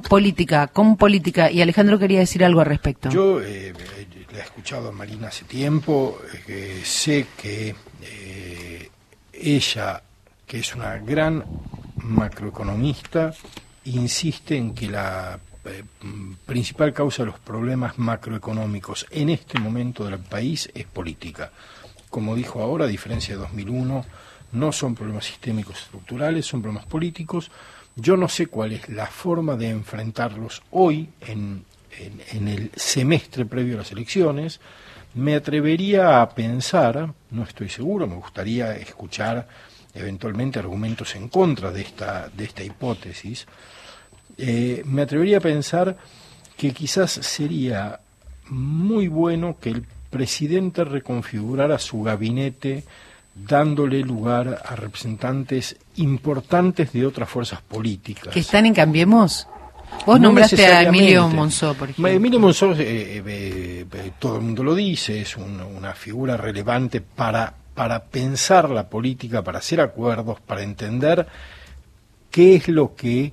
política, con política, y Alejandro quería decir algo al respecto. Yo la he escuchado a Marina hace tiempo, sé que ella, que es una gran macroeconomista, insiste en que la principal causa de los problemas macroeconómicos en este momento del país es política. Como dijo ahora, a diferencia de 2001, no son problemas sistémicos estructurales, son problemas políticos. Yo no sé cuál es la forma de enfrentarlos hoy en el semestre previo a las elecciones. Me atrevería a pensar, no estoy seguro, me gustaría escuchar eventualmente argumentos en contra de esta hipótesis. Me atrevería a pensar que quizás sería muy bueno que el presidente reconfigurara su gabinete dándole lugar a representantes importantes de otras fuerzas políticas. ¿Que están en Cambiemos? Vos No nombraste a necesariamente. Emilio Monzó, por ejemplo. Emilio Monzó, todo el mundo lo dice, es una figura relevante para pensar la política, para hacer acuerdos, para entender qué es lo que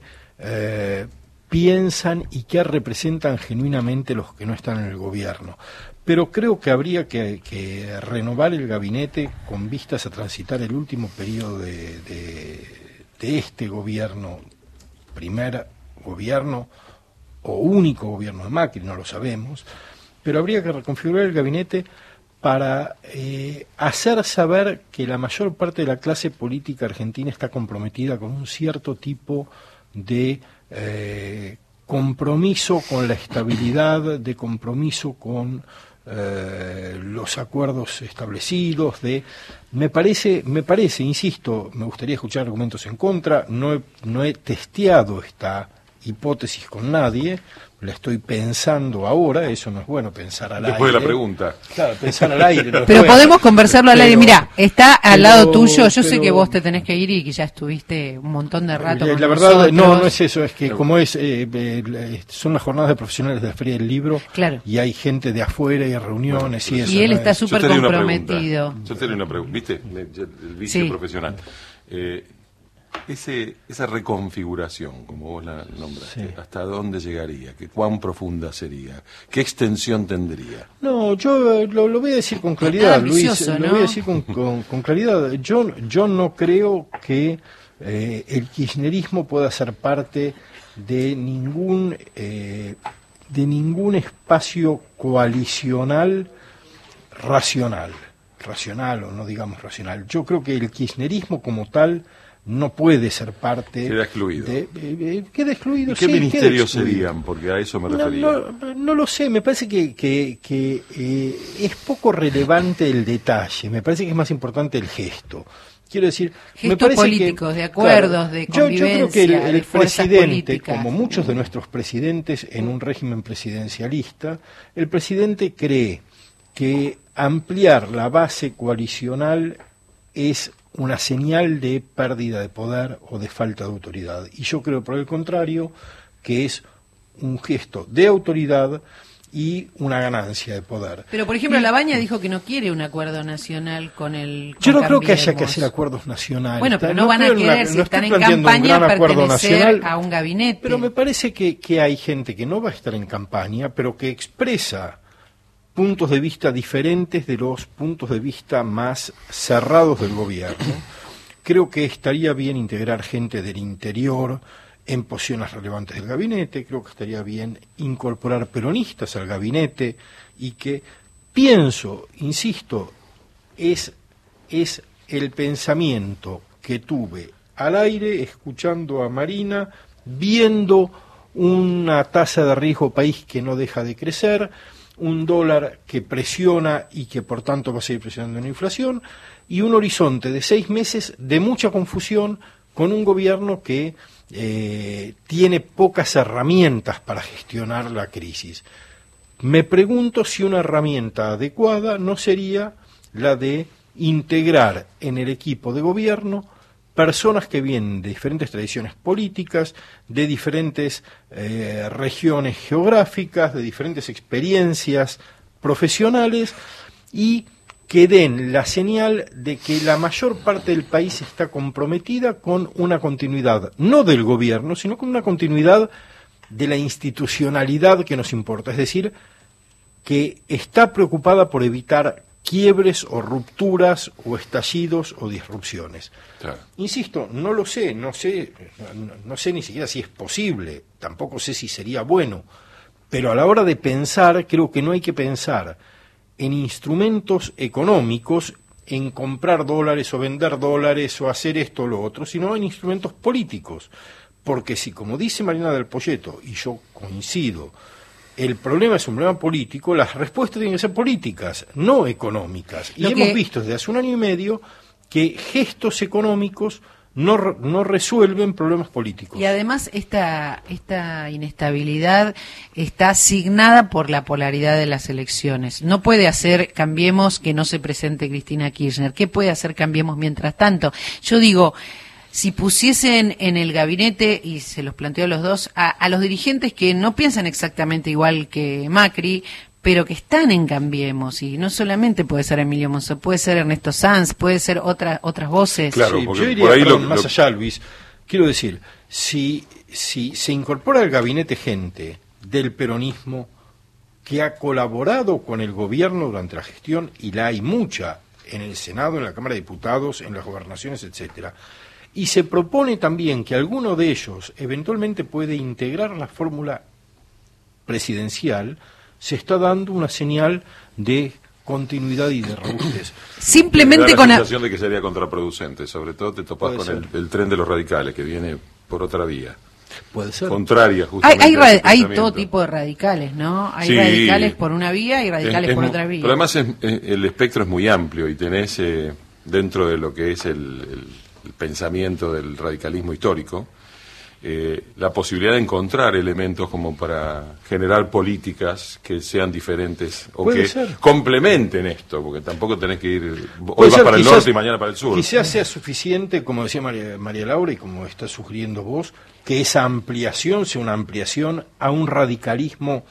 piensan y qué representan genuinamente los que no están en el gobierno. Pero creo que habría que renovar el gabinete con vistas a transitar el último periodo de este gobierno, primer gobierno o único gobierno de Macri, no lo sabemos, pero habría que reconfigurar el gabinete para hacer saber que la mayor parte de la clase política argentina está comprometida con un cierto tipo de compromiso con la estabilidad, de compromiso con los acuerdos establecidos. Me parece, insisto, me gustaría escuchar argumentos en contra. No he testeado esta hipótesis con nadie, la estoy pensando ahora. Eso no es bueno, pensar al aire. Después de la pregunta. Claro, pensar al aire. No es pero bueno. podemos conversarlo al aire. Mirá, está al lado tuyo. Yo sé pero- que vos te tenés que ir y que ya estuviste un montón de rato con La verdad, nosotros. no es eso, es que como son las jornadas de profesionales de la Feria del Libro, Claro. y hay gente de afuera y reuniones y eso. Y él ¿no? está Es- súper Yo te haré una comprometido. pregunta. Yo te haré una pregunta. ¿Viste? El vicio Sí. profesional. Esa reconfiguración, como vos la nombraste, Sí. ¿hasta dónde llegaría? ¿Cuán profunda sería? ¿Qué extensión tendría? No, yo lo voy a decir con claridad, ambicioso, Luis, ¿no? lo voy a decir con claridad. Yo no creo que el kirchnerismo pueda ser parte de ningún espacio coalicional racional o no digamos racional. Yo creo que el kirchnerismo como tal no puede ser parte. Queda excluido. Queda excluido. ¿Y qué sí, ministerios queda excluido. serían? Porque a eso me No, refería. no lo sé, me parece que es poco relevante el detalle, me parece que es más importante el gesto. Quiero decir, me Gestos parece políticos, que, de acuerdos, de yo creo que convivencia, de el fuerzas presidente, políticas. como muchos de nuestros presidentes en un régimen presidencialista, el presidente cree que ampliar la base coalicional es una señal de pérdida de poder o de falta de autoridad. Y yo creo, por el contrario, que es un gesto de autoridad y una ganancia de poder. Pero, por ejemplo, Labaña dijo que no quiere un acuerdo nacional con el. Yo no con creo que haya que Cambiemos. hacer acuerdos nacionales. Bueno, pero no No van a creo en una- querer, si no están estoy en planteando un campaña, gran acuerdo pertenecer nacional. a un gabinete. Pero me parece que hay gente que no va a estar en campaña, pero que expresa puntos de vista diferentes de los puntos de vista más cerrados del gobierno. Creo que estaría bien integrar gente del interior en posiciones relevantes del gabinete. Creo que estaría bien incorporar peronistas al gabinete y que, pienso, insisto, es el pensamiento que tuve al aire escuchando a Marina, viendo una tasa de riesgo país que no deja de crecer, un dólar que presiona y que por tanto va a seguir presionando en la inflación, y un horizonte de 6 meses de mucha confusión con un gobierno que tiene pocas herramientas para gestionar la crisis. Me pregunto si una herramienta adecuada no sería la de integrar en el equipo de gobierno personas que vienen de diferentes tradiciones políticas, de diferentes regiones geográficas, de diferentes experiencias profesionales, y que den la señal de que la mayor parte del país está comprometida con una continuidad, no del gobierno, sino con una continuidad de la institucionalidad que nos importa, es decir, que está preocupada por evitar quiebres o rupturas o estallidos o disrupciones. Claro. Insisto, no lo sé, no sé ni siquiera si es posible, tampoco sé si sería bueno, pero a la hora de pensar, creo que no hay que pensar en instrumentos económicos, en comprar dólares o vender dólares o hacer esto o lo otro, sino en instrumentos políticos. Porque si, como dice Mariana del Poyeto, y yo coincido, el problema es un problema político, las respuestas tienen que ser políticas, no económicas. Y hemos visto desde hace un año y medio que gestos económicos no resuelven problemas políticos. Y además esta inestabilidad está asignada por la polaridad de las elecciones. No puede hacer Cambiemos que no se presente Cristina Kirchner. ¿Qué puede hacer Cambiemos mientras tanto? Yo digo, si pusiesen en el gabinete, y se los planteo a los dos, a los dirigentes que no piensan exactamente igual que Macri, pero que están en Cambiemos, y no solamente puede ser Emilio Monzó, puede ser Ernesto Sanz, puede ser otras voces. Claro, sí, porque yo diría, por ahí más allá, Luis, quiero decir, si se incorpora al gabinete gente del peronismo que ha colaborado con el gobierno durante la gestión, y la hay mucha en el Senado, en la Cámara de Diputados, en las gobernaciones, etcétera, y se propone también que alguno de ellos eventualmente puede integrar la fórmula presidencial, se está dando una señal de continuidad y de robustez. Simplemente me da con la sensación de que sería contraproducente, sobre todo te topás Puede con el tren de los radicales que viene por otra vía. Puede ser. Contraria, justamente. Hay todo tipo de radicales, ¿no? Hay Sí. radicales por una vía y radicales por otra vía. Pero además el espectro es muy amplio y tenés dentro de lo que es el pensamiento del radicalismo histórico, la posibilidad de encontrar elementos como para generar políticas que sean diferentes o Puede que ser. complementen esto, porque tampoco tenés que ir, hoy Puede vas ser, para el quizás- norte y mañana para el sur. Quizás sea suficiente, como decía María Laura y como está sugiriendo vos, que esa ampliación sea una ampliación a un radicalismo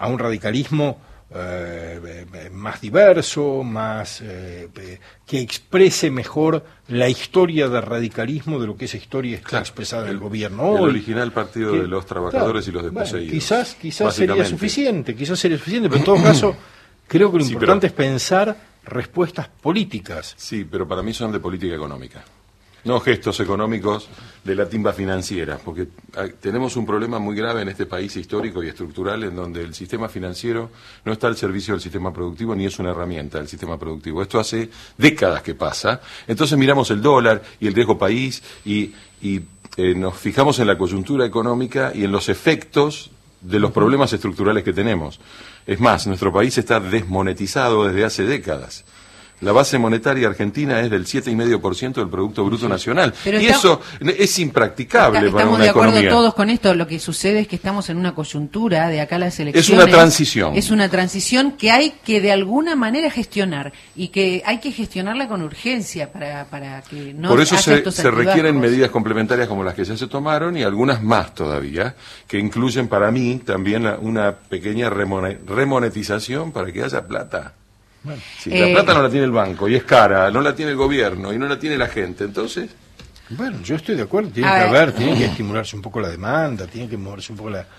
más diverso, más que exprese mejor la historia del radicalismo de lo que esa historia está Claro, expresada en el el gobierno el hoy. original partido de los trabajadores y los desposeídos. Quizás sería básicamente. suficiente, pero en todo caso creo que lo Sí, importante pero- es pensar respuestas políticas. Sí, pero para mí son de política económica. No gestos económicos de la timba financiera, porque tenemos un problema muy grave en este país histórico y estructural en donde el sistema financiero no está al servicio del sistema productivo ni es una herramienta del sistema productivo. Esto hace décadas que pasa. Entonces miramos el dólar y el riesgo país y nos fijamos en la coyuntura económica y en los efectos de los problemas estructurales que tenemos. Es más, nuestro país está desmonetizado desde hace décadas. La base monetaria argentina es del 7,5% del Producto Bruto Nacional. Pero Y eso es impracticable para estamos una de acuerdo economía. todos con esto. Lo que sucede es que estamos en una coyuntura de acá a las elecciones. Es una transición. Es una transición que hay que de alguna manera gestionar y que hay que gestionarla con urgencia para que no Por eso haya estos se requieren altibajos. medidas complementarias como las que ya se tomaron y algunas más todavía, que incluyen para mí también una pequeña remonetización para que haya plata. Bueno. Si la plata no la tiene el banco y es cara, no la tiene el gobierno y no la tiene la gente, entonces... Bueno, yo estoy de acuerdo, tiene que estimularse un poco la demanda, tiene que moverse un poco la...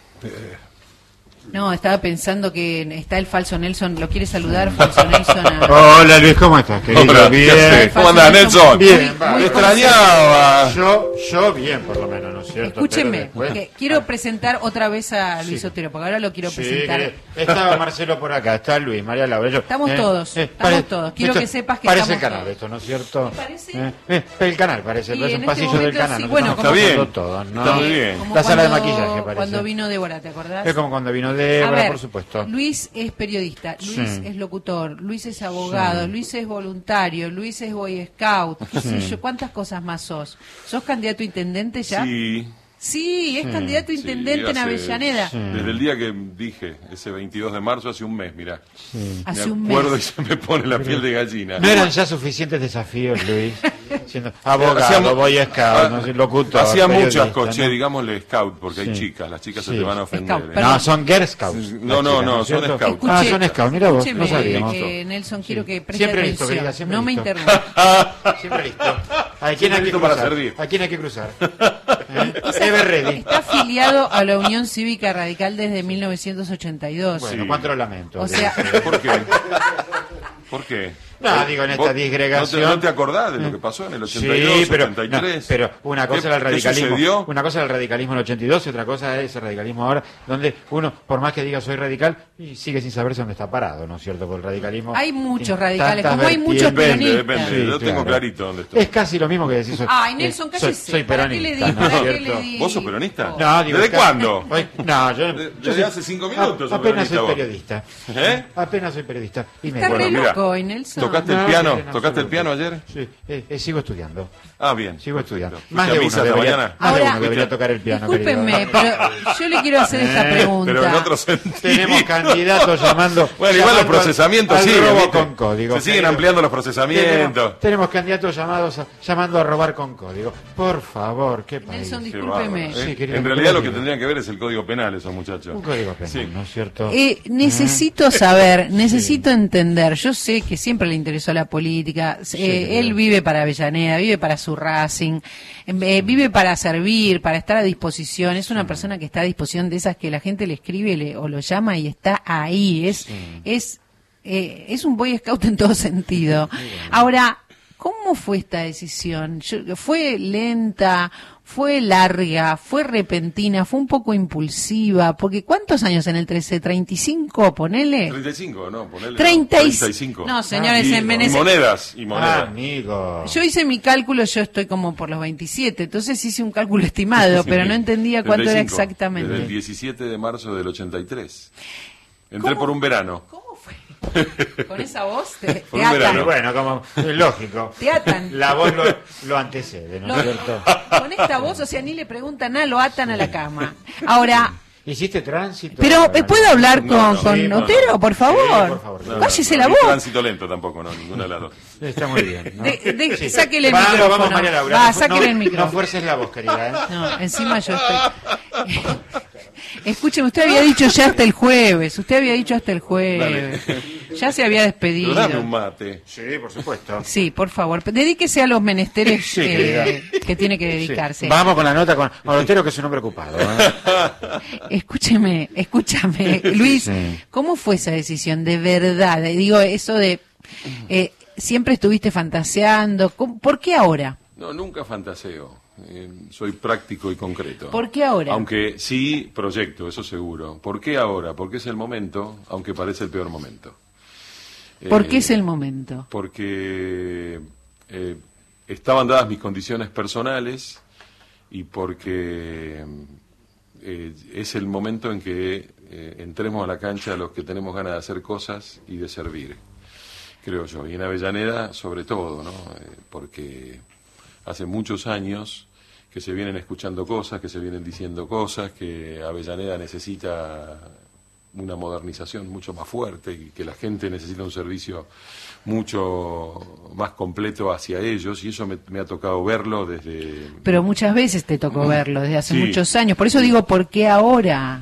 No, estaba pensando que está el falso Nelson. ¿Lo quiere saludar, falso Nelson? Hola Luis, ¿cómo estás, querido? Hola, ¿qué Bien. haces? ¿Cómo andás, Nelson? Bien, Te extrañaba. Yo bien, por lo menos, ¿no es cierto? Escúcheme, Pero después- porque quiero presentar otra vez a Luis Sí. Otero, porque ahora lo quiero Sí, presentar. estaba Marcelo por acá, está Luis, María Laura. Estamos todos. Quiero que sepas que parece estamos el canal todos. esto, ¿no es cierto? ¿Te parece? El canal parece, Y parece en un pasillo este del momento, canal. sí, nos bueno, estamos como- pasando Está bien, todos, ¿no? está muy bien. Como La sala de cuando- maquillaje parece. Cuando vino Débora, ¿te acordás? Es como cuando vino A Débora, ver, por supuesto. Luis es periodista, Luis Sí. es locutor, Luis es abogado, Luis es voluntario, Luis es boy scout, qué sé yo, ¿cuántas cosas más sos? ¿Sos candidato a intendente ya? Sí. Sí, es candidato a Sí, intendente en hace- Avellaneda. Desde el día que dije, ese 22 de marzo, hace un mes, mirá. Hace me un acuerdo mes. y se me pone la piel de gallina. ¿No eran ya suficientes desafíos, Luis? Siendo abogado, Hacíamos- boy scout, no sé, locutor, Hacía muchas periodista, cosas, ¿no? digámosle scout, porque hay Sí. chicas, las chicas Sí. se te van a ofender. Scout, ¿eh? perdón. No, son Girl Scouts. No, las no, chicas, no, ¿es cierto? son Scouts. Ah, son Scouts, mira vos, Escúcheme, no sabíamos. Nelson, quiero que preste Siempre listo, atención. querida, siempre no me listo. interrumpa. Siempre listo. ¿A quién hay que listo para cruzar? servir. ¿A quién hay que cruzar? Ever ready. Está afiliado a la Unión Cívica Radical desde 1982. Bueno, Sí. cuánto lo lamento. O sea, ¿Por qué? ¿Por qué? No, digo, en esta ¿Vos disgregación. ¿No te acordás de lo que pasó en el 82, Sí, pero, 83? no, pero una cosa ¿Qué- era el qué radicalismo. sucedió? Una cosa era el radicalismo en el 82 y otra cosa es el radicalismo ahora, donde uno, por más que diga soy radical, y sigue sin saberse dónde está parado, ¿no es cierto? Porque el radicalismo. hay muchos tiene radicales, tantas como hay muchos vertientes. Depende, peronistas. depende. Sí, Yo tengo claro. clarito dónde estoy. Es casi lo mismo que decir soy. Ay, Nelson, cállese. soy ¿Para qué le peronista, digo? ¿no es ¿Para qué cierto? le digo? ¿Vos sos peronista? No, digo, ¿Desde es cuándo? No, yo Desde soy- hace 5 minutos sos apenas soy peronista vos. periodista. ¿Eh? Apenas soy periodista. Y me Está Bueno, re mira, loco hoy, Nelson. ¿Tocaste el No, piano? sí, en ¿Tocaste el absoluto. piano ayer? Sí, sigo estudiando. Ah, bien. Sigo estudiando. Perfecto. Más ¿Fuiste de a misa uno esta debería, mañana? más de Ahora, uno debería tocar el piano. Discúlpenme, querido. pero yo le quiero hacer esta pregunta. Pero en otro sentido. Tenemos candidatos llamando. Bueno, igual los llamando procesamientos al siguen, robo ¿viste? con código. Se siguen querido. ampliando los procesamientos. Tenemos candidatos llamando a robar con código. Por favor, qué país. Nelson, Qué discúlpeme. bárbaro, ¿eh? Sí, querido, En realidad lo que código. tendrían que ver es el código penal esos muchachos. Un código penal, Sí. ¿no es cierto? Necesito saber, necesito entender. Yo sé que siempre le interesó la política. Él vive para Avellaneda, vive para su Racing, vive para servir, para estar a disposición. Es una persona que está a disposición de esas que la gente le escribe o lo llama y está ahí. Es un Boy Scout en todo sentido. Ahora, ¿cómo fue esta decisión? ¿Fue lenta? ¿Fue larga? ¿Fue repentina? ¿Fue un poco impulsiva? Porque ¿cuántos años en el 13? ¿35? Ponele. 35, ¿no? Ponele, 35. No, señores, y, en y Venezuela. monedas, y monedas. Amigo. Yo hice mi cálculo, yo estoy como por los 27, entonces hice un cálculo estimado, pero no entendía cuánto era 35, exactamente. Desde el 17 de marzo del 83. Entré ¿Cómo? por un verano. ¿Cómo fue? Con esa voz te Por un atan. verano. Y bueno, como es lógico. Te atan. La voz lo antecede, ¿no es cierto? Con esta voz, o sea, ni le preguntan nada, lo atan a la cama. Ahora, ¿Hiciste tránsito? pero ¿puedo hablar No, con, no, con sí, Otero, no. por Sí, favor? por favor. Cállese No, la ni voz. tránsito lento tampoco, no, ninguna de las dos. Está muy bien. ¿no? Sí. Sáquele el Vamos, micrófono. Vamos, María Laura. Va, No, sáquele el no micrófono. fuerces la voz, querida. ¿eh? No, encima yo estoy... Escúcheme, usted había dicho ya hasta el jueves. Usted había dicho hasta el jueves. Ya se había despedido. Pero dame un mate. Sí, por supuesto. Sí, por favor, dedíquese a los menesteres Sí, querida. que tiene que Sí. dedicarse. Vamos con la nota con Otero, que es un hombre ocupado. ¿eh? Escúchame, Luis, Sí. ¿cómo fue esa decisión de verdad? Digo, eso de siempre estuviste fantaseando, ¿por qué ahora? No, nunca fantaseo. Soy práctico y concreto. ¿Por qué ahora? Aunque sí proyecto, eso seguro. ¿Por qué ahora? Porque es el momento, aunque parece el peor momento. ¿Por qué es el momento? Porque estaban dadas mis condiciones personales y porque es el momento en que entremos a la cancha los que tenemos ganas de hacer cosas y de servir, creo yo. Y en Avellaneda, sobre todo, ¿no? Porque hace muchos años que se vienen escuchando cosas, que se vienen diciendo cosas, que Avellaneda necesita una modernización mucho más fuerte y que la gente necesita un servicio mucho más completo hacia ellos, y eso me ha tocado verlo desde... Pero muchas veces te tocó verlo, desde hace Sí. muchos años. Por eso digo, ¿por qué ahora?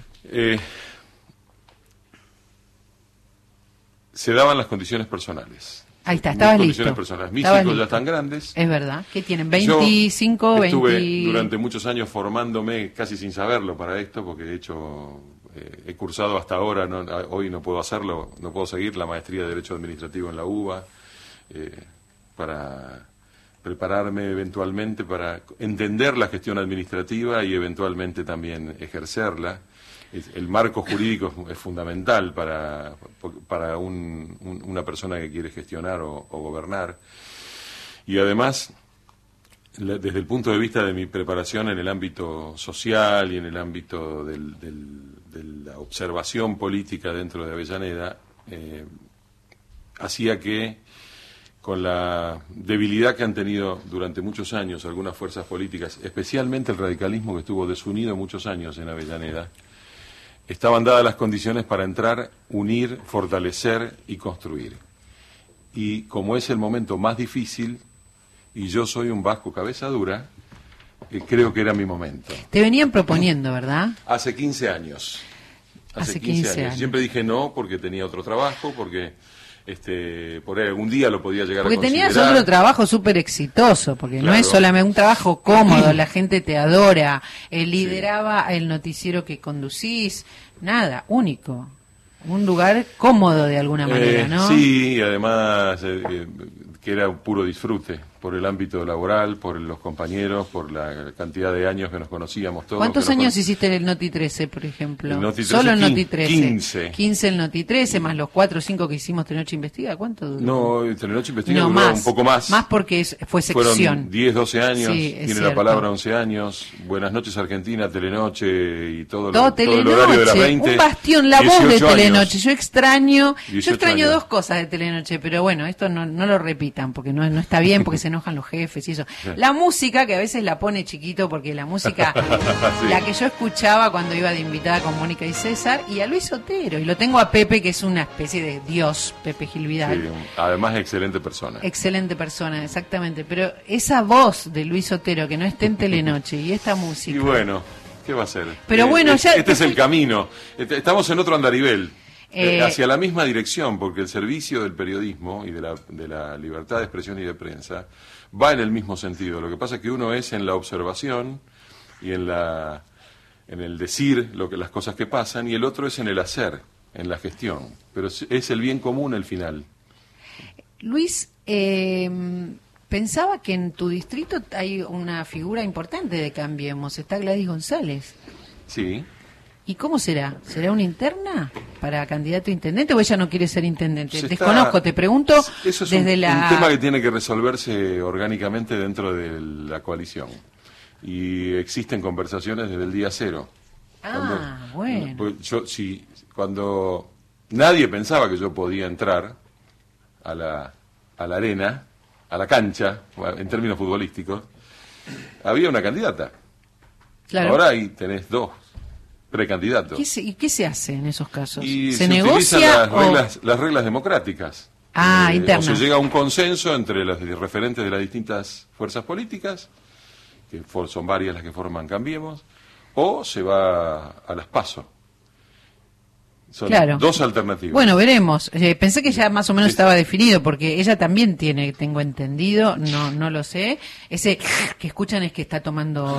Se daban las condiciones personales. Ahí está, Mis estabas condiciones listo. personales. Mis Estabas hijos ya listo. están grandes. Es verdad. ¿Qué tienen? Yo 25, estuve 20... durante muchos años formándome casi sin saberlo para esto, porque de hecho he cursado hasta ahora, hoy no puedo hacerlo, no puedo seguir la maestría de Derecho Administrativo en la UBA, para prepararme eventualmente para entender la gestión administrativa y eventualmente también ejercerla. El marco jurídico es fundamental para una persona que quiere gestionar o gobernar. Y además, desde el punto de vista de mi preparación en el ámbito social y en el ámbito de la observación política dentro de Avellaneda, hacía que, con la debilidad que han tenido durante muchos años algunas fuerzas políticas, especialmente el radicalismo, que estuvo desunido muchos años en Avellaneda, estaban dadas las condiciones para entrar, unir, fortalecer y construir. Y como es el momento más difícil, y yo soy un vasco cabeza dura, creo que era mi momento. Te venían proponiendo, ¿verdad? Hace 15 años. Hace 15 años. Siempre dije no porque tenía otro trabajo, porque por ahí algún día lo podía llegar Porque a considerar. tenías otro trabajo súper exitoso, porque no Claro. es solamente un trabajo cómodo, la gente te adora, lideraba el noticiero que conducís, nada, único. Un lugar cómodo de alguna manera, ¿no? Sí, y además que era un puro disfrute por el ámbito laboral, por los compañeros, por la cantidad de años que nos conocíamos todos. ¿Cuántos años hiciste el Noti 13, por ejemplo? El Noti 13, Solo el Noti 13. 15. 15 el Noti 13, más los 4 o 5 que hicimos Telenoche Investiga. ¿Cuánto duró? No, Telenoche Investiga No, duró más, un poco más. Más porque fue sección. Fueron 10, 12 años, Sí, es tiene la cierto. palabra 11 años, Buenas noches Argentina, Telenoche y todo el Telenoche, horario de las 20. un bastión, la voz de 18 años. Telenoche. Yo extraño 18 años. dos cosas de Telenoche, pero bueno, esto no lo repitan, porque no está bien, porque se enojan los jefes y eso. La música, que a veces la pone chiquito, porque la música, Sí. la que yo escuchaba cuando iba de invitada con Mónica y César, y a Luis Otero, y lo tengo a Pepe, que es una especie de dios, Pepe Gil Vidal. Sí, además excelente persona. Excelente persona, exactamente. Pero esa voz de Luis Otero, que no esté en Telenoche, y esta música. Y bueno, ¿qué va a ser? Pero bueno, ya este es el camino. Estamos en otro andarivel. Eh, Hacia la misma dirección, porque el servicio del periodismo y de la libertad de expresión y de prensa va en el mismo sentido. Lo que pasa es que uno es en la observación y en el decir las cosas que pasan, y el otro es en el hacer, en la gestión. Pero es el bien común el final. Luis, pensaba que en tu distrito hay una figura importante de Cambiemos, está Gladys González. Sí. ¿Y cómo será? ¿Será una interna para candidato a intendente o ella no quiere ser intendente? Se Desconozco, te pregunto eso es desde un tema que tiene que resolverse orgánicamente dentro de la coalición. Y existen conversaciones desde el día cero. Bueno. Cuando nadie pensaba que yo podía entrar a la arena, a la cancha, en términos futbolísticos, había una candidata. Claro. Ahora ahí tenés dos precandidatos. ¿Y qué se hace en esos casos? Y ¿Se utilizan negocia las reglas democráticas. internas? O se llega a un consenso entre los referentes de las distintas fuerzas políticas, que son varias las que forman Cambiemos, o se va a las PASO. Son Claro. dos alternativas. Bueno, veremos. Pensé que ya más o menos estaba definido, porque ella también tiene, tengo entendido, no lo sé. Ese que escuchan es que está tomando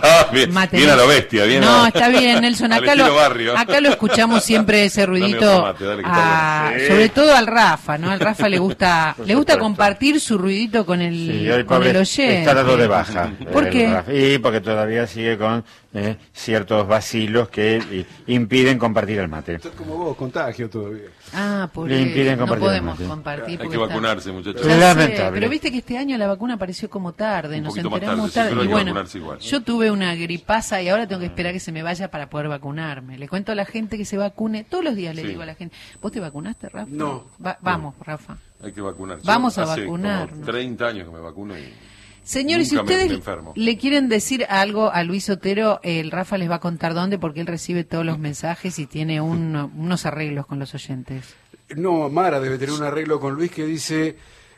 mate. Bien a lo bestia, bien No, a- está bien, Nelson. al Acá estilo Barrio. acá lo escuchamos siempre ese Dame ruidito, otro mate, dale, que está bueno. Sí. sobre todo al Rafa, ¿no? Al Rafa le gusta supuesto. compartir su ruidito con el, Sí, hoy con el pobre oyente. está dado de baja. ¿Por qué? Rafa. Y porque todavía sigue con ciertos vacilos que impiden compartir el mate. Esto es como vos, contagio todavía. Por Le impiden no compartir podemos el mate. compartir. Hay porque que está- vacunarse, muchachos. Ya sé, Lamentable. pero viste que este año la vacuna apareció como tarde, Un nos poquito más enteramos tarde, sí, tarde. pero hay Y que bueno, vacunarse igual. yo tuve una gripaza y ahora tengo que esperar que se me vaya para poder vacunarme. Le cuento a la gente que se vacune. Todos los días le Sí. digo a la gente, ¿vos te vacunaste, Rafa? No. Vamos, Rafa. Hay que vacunarse. Vamos a Hace vacunarnos. como 30 años que me vacuno y Señores, si nunca me ustedes enfermo. le quieren decir algo a Luis Otero, el Rafa les va a contar dónde, porque él recibe todos los mensajes y tiene unos arreglos con los oyentes. No, Mara debe tener un arreglo con Luis que dice: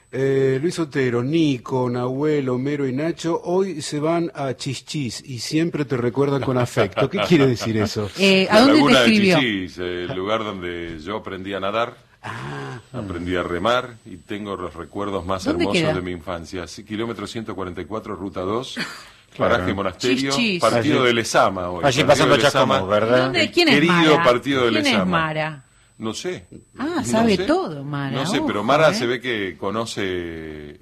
Luis Otero, Nico, Nahuel, Homero y Nacho hoy se van a Chichis y siempre te recuerdan con afecto. ¿Qué quiere decir eso? ¿A dónde te Laguna de escribió? Chichis, el lugar donde yo aprendí a nadar, aprendí a remar y tengo los recuerdos más ¿Dónde hermosos queda? de mi infancia. Sí, kilómetro 144, ruta 2, paraje Monasterio, Chichis. partido Allí. de Lezama hoy. Allí partido pasando de Lezama. Chascomús, ¿verdad? ¿Dónde? ¿Quién es Querido Mara? partido de ¿Quién es Lezama. Mara? No sé. Ah, sabe sé. todo, Mara. No sé, pero Ojo, Mara ¿eh? se ve que conoce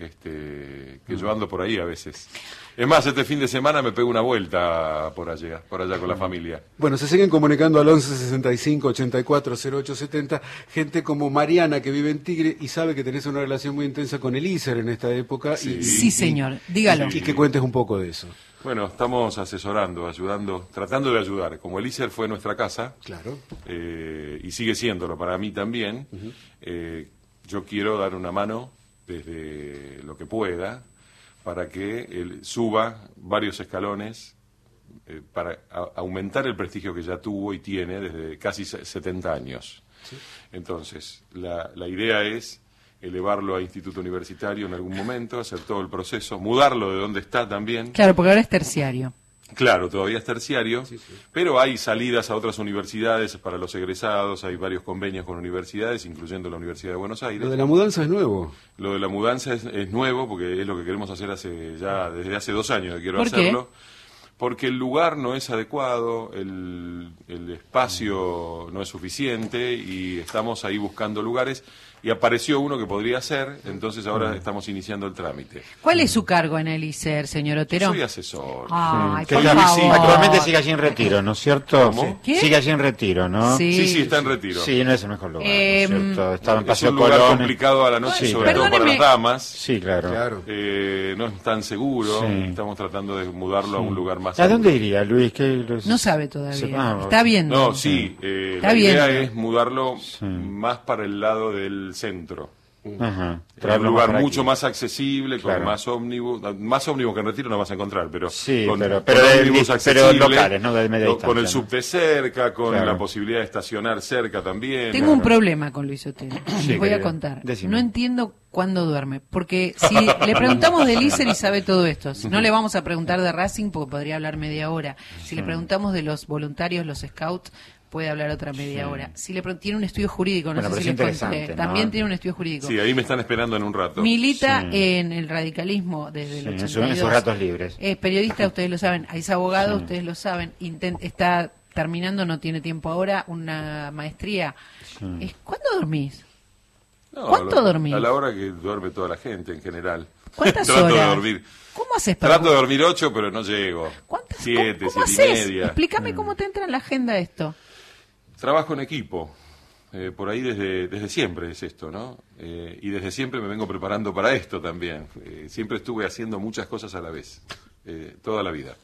que yo ando por ahí a veces. Es más, este fin de semana me pego una vuelta por allá con la familia. Bueno, se siguen comunicando al 11 65 84 08 70 gente como Mariana que vive en Tigre y sabe que tenés una relación muy intensa con el ISER en esta época. Sí, señor, dígalo. Y que cuentes un poco de eso. Bueno, estamos asesorando, ayudando, tratando de ayudar. Como el ISER fue nuestra casa, Claro. y sigue siéndolo para mí también, yo quiero dar una mano desde lo que pueda para que él suba varios escalones para aumentar el prestigio que ya tuvo y tiene desde casi 70 años. Entonces, la idea es elevarlo a instituto universitario en algún momento, hacer todo el proceso, mudarlo de donde está también. Claro, porque ahora es terciario. Claro, todavía es terciario, Sí, sí. pero hay salidas a otras universidades para los egresados, hay varios convenios con universidades, incluyendo la Universidad de Buenos Aires. Lo de la mudanza es nuevo. Lo de la mudanza es nuevo, porque es lo que queremos hacer desde hace 2 años que quiero ¿Por qué? hacerlo. Porque el lugar no es adecuado, el espacio no es suficiente y estamos ahí buscando lugares. Y apareció uno que podría ser, entonces ahora estamos iniciando el trámite. ¿Cuál es su cargo en el ISER, señor Yo Otero? soy asesor. Ay, Que por está- favor. actualmente sigue allí en retiro, ¿no es cierto? ¿Cómo? ¿Qué? Sigue allí en retiro, ¿no? Sí. Sí, está en retiro. Sí, no es el mejor lugar, ¿no Eh, es cierto? Estaba en Es Paseo un lugar Colón. complicado a la noche, Sí, sobre todo para perdóneme. las damas. Sí, claro. Claro. No es tan seguro. Sí. Estamos tratando de mudarlo a un lugar más ¿A seguro. dónde iría, Luis? No sabe todavía. Sí, Está viendo. No, sí. Está La idea bien. es mudarlo más para el lado del centro. Ajá. Un Traerlo lugar para mucho aquí. más accesible, con Claro. más ómnibus. Más ómnibus que en Retiro no vas a encontrar, pero Sí, con, pero con de- ómnibus pero accesible, locales, ¿no? De media con el distancia, ¿no? subte cerca, con Claro. la posibilidad de estacionar cerca también. Tengo un problema con Luis Otero. Sí, Les voy a querido. contar. Decime. No entiendo cuándo duerme. Porque si le preguntamos del ISER y sabe todo esto. Si no le vamos a preguntar de Racing porque podría hablar media hora. Si le preguntamos de los voluntarios, los scouts, puede hablar otra media hora. Si le tiene un estudio jurídico, no Bueno, sé pero si es les conté. interesante, ¿no? También tiene un estudio jurídico. Sí, ahí me están esperando en un rato. Milita Sí. en el radicalismo desde el Sí, en 82. en sus ratos libres. Es periodista, ustedes lo saben. Es abogado, ustedes lo saben. Está terminando, no tiene tiempo ahora, una maestría. ¿Cuándo dormís? No, ¿Cuánto dormís? A la hora que duerme toda la gente en general. ¿Cuántas Trato horas? de dormir. ¿Cómo haces para Trato de dormir 8, pero no llego. ¿Cuántas? 7, ¿Cómo 7 y haces? media. Explícame cómo te entra en la agenda esto. Trabajo en equipo. Por ahí desde siempre es esto, ¿no? Y desde siempre me vengo preparando para esto también. Siempre estuve haciendo muchas cosas a la vez. Toda la vida.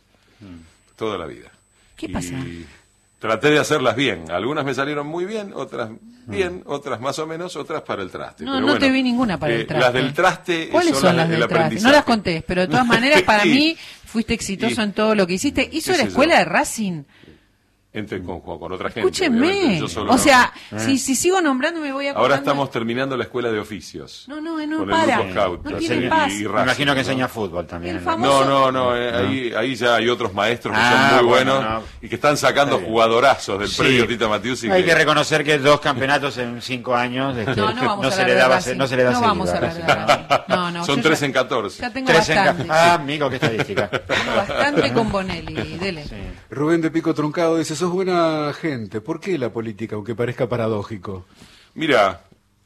Toda la vida. ¿Qué pasa? Y traté de hacerlas bien. Algunas me salieron muy bien, otras bien, otras más o menos, otras para el traste. No, Pero no bueno, te vi ninguna para el traste. Las del traste ¿Cuáles son las del del traste? aprendizaje. No las conté, pero de todas maneras para Sí. mí fuiste exitoso Y- en todo lo que hiciste. ¿Hizo qué la sé escuela yo. de Racing? Entre con otra gente. Escúchenme. obviamente, yo solo O no. sea, si sigo nombrando me voy a Ahora estamos terminando la escuela de oficios. No, no con el para. grupo Scout. No Y- tiene y paz. Racing, Me imagino que ¿no? enseña fútbol también. El ¿no? famoso- No, ahí ya hay otros maestros que Ah, son muy bueno, buenos no. y que están sacando Está bien. jugadorazos del Sí. predio Tita Matiusi. Hay que reconocer que 2 campeonatos en 5 años No, no vamos a se hablar le de daba Racing. no se le da No vamos a seguido. hablar de Racing. No, no, Son yo 3 ya- en 14. Ya tengo 3 en bastante. amigo, qué estadística. Tengo bastante con Bonelli. Dele. Rubén de Pico Truncado dice, sos buena gente. ¿Por qué la política, aunque parezca paradójico? Mira,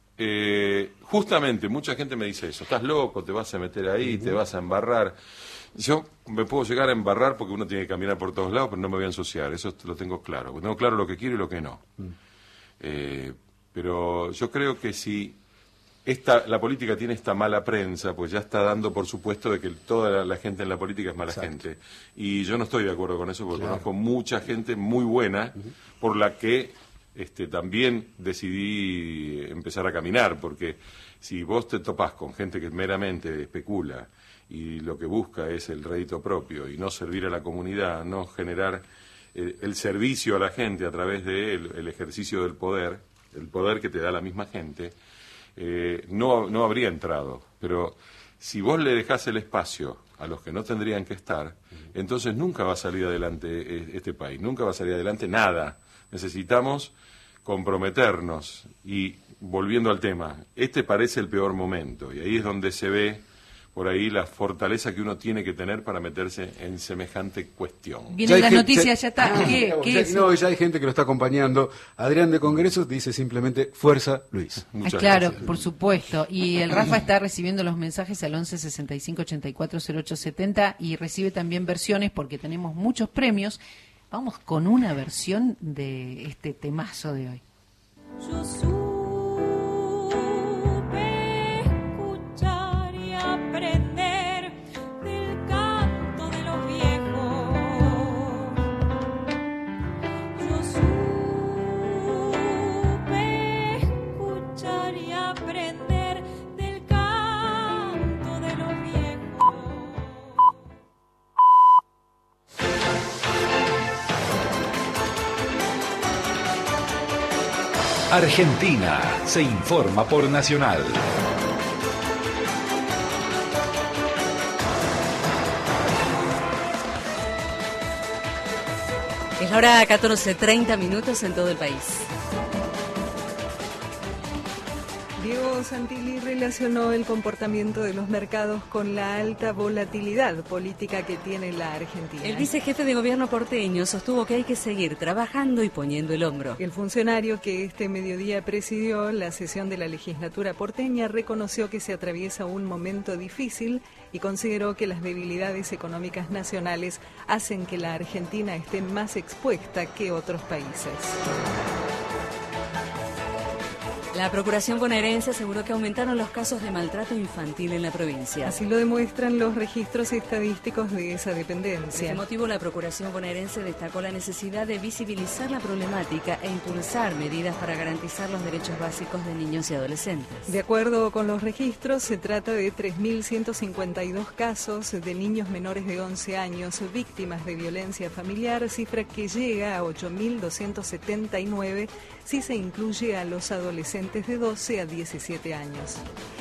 justamente mucha gente me dice eso. Estás loco, te vas a meter ahí, te vas a embarrar. Yo me puedo llegar a embarrar porque uno tiene que caminar por todos lados, pero no me voy a ensuciar. Eso lo tengo claro. Tengo claro lo que quiero y lo que no. Pero yo creo que si la política tiene esta mala prensa, pues ya está dando por supuesto de que toda la gente en la política es mala gente. Y yo no estoy de acuerdo con eso porque conozco mucha gente muy buena por la que también decidí empezar a caminar, porque si vos te topás con gente que meramente especula y lo que busca es el rédito propio y no servir a la comunidad, no generar el servicio a la gente a través del ejercicio del poder, el poder que te da la misma gente, no habría entrado. Pero si vos le dejás el espacio a los que no tendrían que estar, entonces nunca va a salir adelante este país, nunca va a salir adelante nada. Necesitamos comprometernos. Y volviendo al tema, este parece el peor momento y ahí es donde se ve por ahí la fortaleza que uno tiene que tener para meterse en semejante cuestión. Ya Vienen hay las gente- noticias, ya está. ¿Qué? ¿Qué es? No, ya hay gente que lo está acompañando. Adrián de Congresos dice simplemente, fuerza Luis. Muchas Claro, gracias. por supuesto. Y el Rafa está recibiendo los mensajes al 11 65 84 08 70 y recibe también versiones porque tenemos muchos premios. Vamos con una versión de este temazo de hoy. Yo supe escuchar y aprender del canto de los viejos. Yo supe escuchar y aprender del canto de los viejos. Argentina se informa por Nacional. la hora 14:30 en todo el país. Diego Santilli relacionó el comportamiento de los mercados con la alta volatilidad política que tiene la Argentina. El vicejefe de gobierno porteño sostuvo que hay que seguir trabajando y poniendo el hombro. El funcionario que este mediodía presidió la sesión de la legislatura porteña reconoció que se atraviesa un momento difícil y consideró que las debilidades económicas nacionales hacen que la Argentina esté más expuesta que otros países. La Procuración bonaerense aseguró que aumentaron los casos de maltrato infantil en la provincia. Así lo demuestran los registros estadísticos de esa Por dependencia. este motivo, la Procuración bonaerense destacó la necesidad de visibilizar la problemática e impulsar medidas para garantizar los derechos básicos de niños y adolescentes. De acuerdo con los registros, se trata de 3.152 casos de niños menores de 11 años víctimas de violencia familiar, cifra que llega a 8.279 si se incluye a los adolescentes de 12 a 17 años.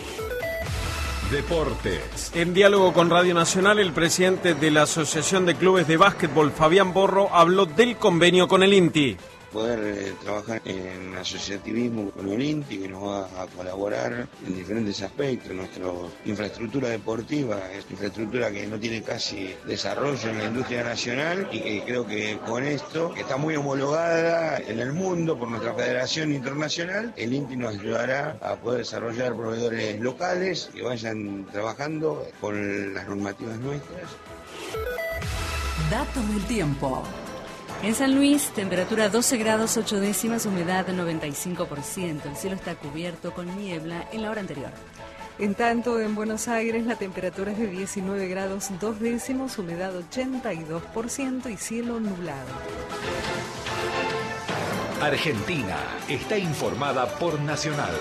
Deportes. En diálogo con Radio Nacional, el presidente de la Asociación de Clubes de Básquetbol, Fabián Borro, habló del convenio con el INTI. Poder trabajar en asociativismo con el INTI, que nos va a colaborar en diferentes aspectos. Nuestra infraestructura deportiva es infraestructura que no tiene casi desarrollo en la industria nacional y que creo que con esto, que está muy homologada en el mundo por nuestra federación internacional, el INTI nos ayudará a poder desarrollar proveedores locales que vayan trabajando con las normativas nuestras. Datos del tiempo. En San Luis, temperatura 12 grados 8 décimas, humedad 95%. El cielo está cubierto con niebla en la hora anterior. En tanto, en Buenos Aires la temperatura es de 19 grados 2 décimos, humedad 82% y cielo nublado. Argentina está informada por Nacional.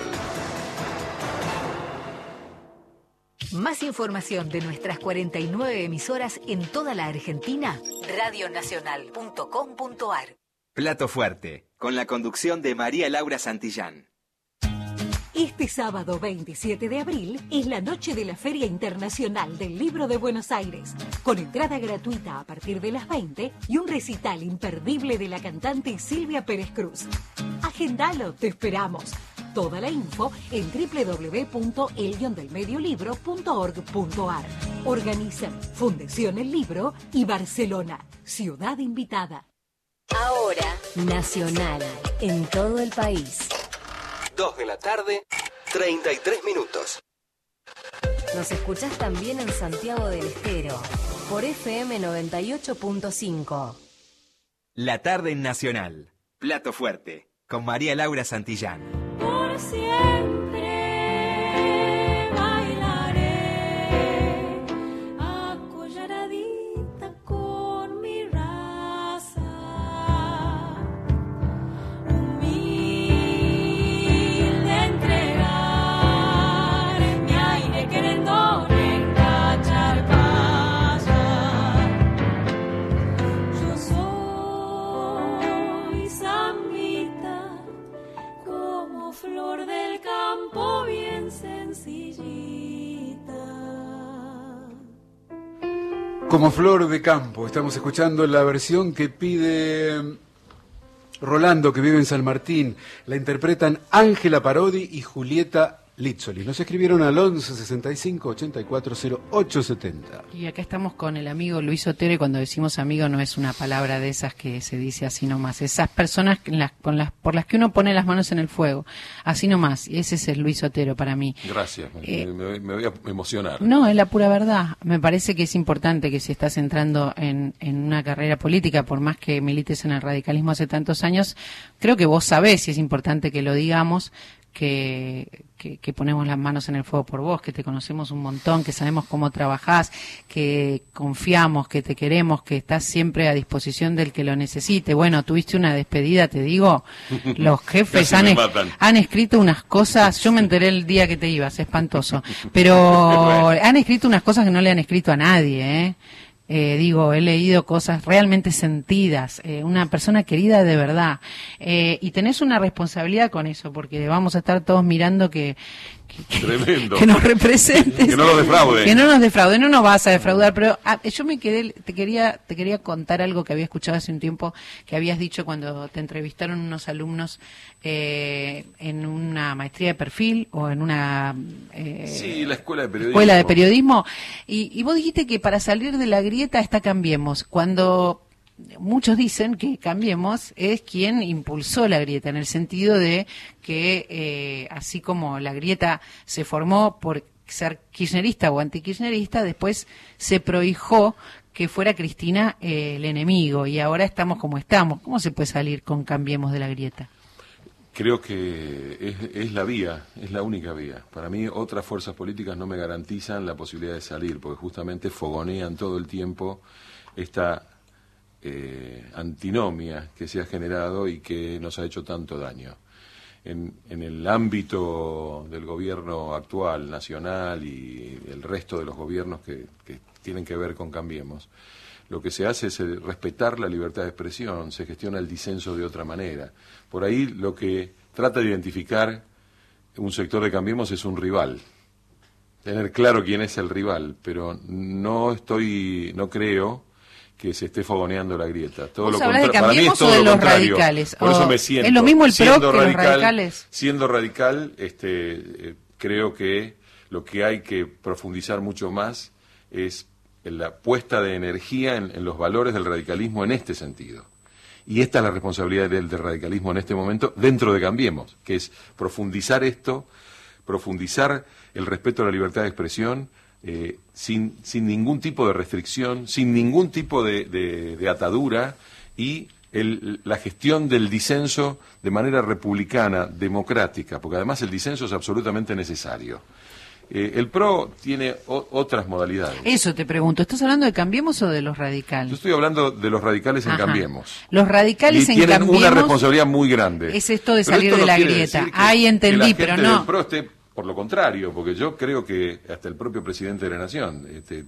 Más información de nuestras 49 emisoras en toda la Argentina, radionacional.com.ar. Plato Fuerte, con la conducción de María Laura Santillán. Este sábado 27 de abril es la noche de la Feria Internacional del Libro de Buenos Aires, con entrada gratuita a partir de las 20 y un recital imperdible de la cantante Silvia Pérez Cruz. Agendalo, te esperamos. Toda la info en www.el-delmediolibro.org.ar. Organizan Fundación El Libro y Barcelona, ciudad invitada. Ahora, Nacional, en todo el país. 2 de la tarde, 33 minutos. Nos escuchás también en Santiago del Estero, por FM 98.5. La tarde en Nacional. Plato Fuerte, con María Laura Santillán. Por siempre bailaré acolladita con mi raza, humilde entregar mi aire querendón en cacharpaya. Yo soy Samita, como flor del campo bien sencillita. Como flor de campo, estamos escuchando la versión que pide Rolando, que vive en San Martín. La interpretan Ángela Parodi y Julieta Lizzoli. Nos escribieron al 11 65 84 08 70. Y acá estamos con el amigo Luis Otero, y cuando decimos amigo no es una palabra de esas que se dice así nomás. Esas personas por las que uno pone las manos en el fuego, así nomás. Y ese es el Luis Otero para mí. Gracias, me voy a emocionar. No, es la pura verdad. Me parece que es importante que si estás entrando en una carrera política, por más que milites en el radicalismo hace tantos años, creo que vos sabés, y es importante que lo digamos, que ponemos las manos en el fuego por vos, que te conocemos un montón, que sabemos cómo trabajás, que confiamos, que te queremos, que estás siempre a disposición del que lo necesite. Bueno, tuviste una despedida, te digo, los jefes han escrito unas cosas, yo me enteré el día que te ibas, espantoso, pero han escrito unas cosas que no le han escrito a nadie, he leído cosas realmente sentidas, una persona querida de verdad, y tenés una responsabilidad con eso, porque vamos a estar todos mirando que Tremendo. que nos representes, que no nos defrauden. Que no nos defrauden, no nos vas a defraudar, pero yo te quería contar algo que había escuchado hace un tiempo, que habías dicho cuando te entrevistaron unos alumnos en una maestría de perfil o en una sí, la escuela de periodismo, y vos dijiste que para salir de la grieta está Cambiemos, cuando muchos dicen que Cambiemos es quien impulsó la grieta, en el sentido de que así como la grieta se formó por ser kirchnerista o antikirchnerista, después se prohijó que fuera Cristina el enemigo, y ahora estamos como estamos. ¿Cómo se puede salir con Cambiemos de la grieta? Creo que es la vía, es la única vía. Para mí otras fuerzas políticas no me garantizan la posibilidad de salir, porque justamente fogonean todo el tiempo esta antinomia que se ha generado y que nos ha hecho tanto daño. En el ámbito del gobierno actual, nacional, y el resto de los gobiernos que tienen que ver con Cambiemos, lo que se hace es respetar la libertad de expresión, se gestiona el disenso de otra manera. Por ahí lo que trata de identificar un sector de Cambiemos es un rival. Tener claro quién es el rival, pero no creo que se esté fogoneando la grieta. Todo lo contrario. Para mí es todo lo contrario. Radicales? Por eso me siento. ¿Es lo mismo el PRO que los radicales? Siendo radical, creo que lo que hay que profundizar mucho más es la puesta de energía en los valores del radicalismo en este sentido. Y esta es la responsabilidad del radicalismo en este momento dentro de Cambiemos, que es profundizar esto, profundizar el respeto a la libertad de expresión, sin ningún tipo de restricción, sin ningún tipo de atadura, y la gestión del disenso de manera republicana, democrática, porque además el disenso es absolutamente necesario. El PRO tiene otras modalidades. Eso te pregunto, ¿estás hablando de Cambiemos o de los radicales? Yo estoy hablando de los radicales en Cambiemos. Los radicales en Cambiemos tienen una responsabilidad muy grande. Es esto de salir de la grieta. Ahí entendí, pero no. El PRO esté por lo contrario, porque yo creo que hasta el propio presidente de la Nación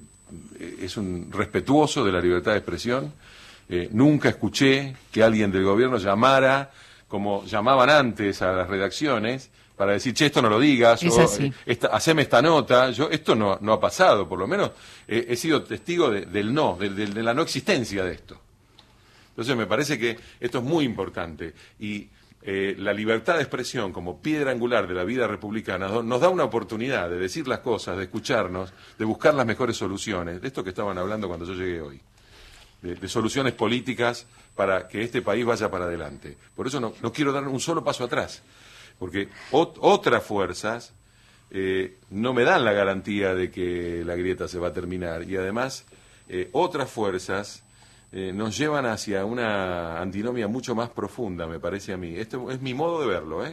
es un respetuoso de la libertad de expresión. Nunca escuché que alguien del gobierno llamara, como llamaban antes a las redacciones, para decir, che, esto no lo digas, o haceme esta nota. Esto no ha pasado, por lo menos he sido testigo de la no existencia de esto. Entonces me parece que esto es muy importante, y la libertad de expresión como piedra angular de la vida republicana nos da una oportunidad de decir las cosas, de escucharnos, de buscar las mejores soluciones, de esto que estaban hablando cuando yo llegué hoy, de soluciones políticas para que este país vaya para adelante. Por eso no quiero dar un solo paso atrás, porque otras fuerzas no me dan la garantía de que la grieta se va a terminar, y además otras fuerzas nos llevan hacia una antinomia mucho más profunda, me parece a mí. Esto es mi modo de verlo,